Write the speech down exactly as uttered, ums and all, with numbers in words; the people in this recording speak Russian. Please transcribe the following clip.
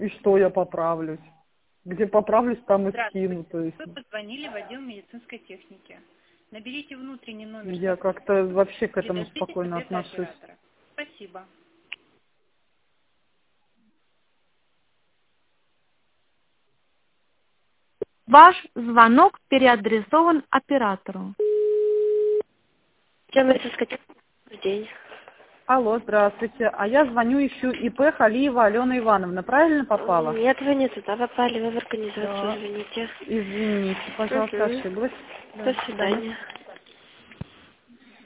И что я поправлюсь? Где поправлюсь, там и скину. То есть. Вы позвонили в отдел медицинской техники. Наберите внутренний номер. Я как-то вообще к этому спокойно отношусь. Оператора. Спасибо. Ваш звонок переадресован оператору. День. Алло, здравствуйте. А я звоню, ищу ИП Халиева Алена Ивановна. Правильно попала? Нет, вы не туда попали, вы в организацию Да. звоните. Извините, пожалуйста, Угу. ошиблась. До свидания.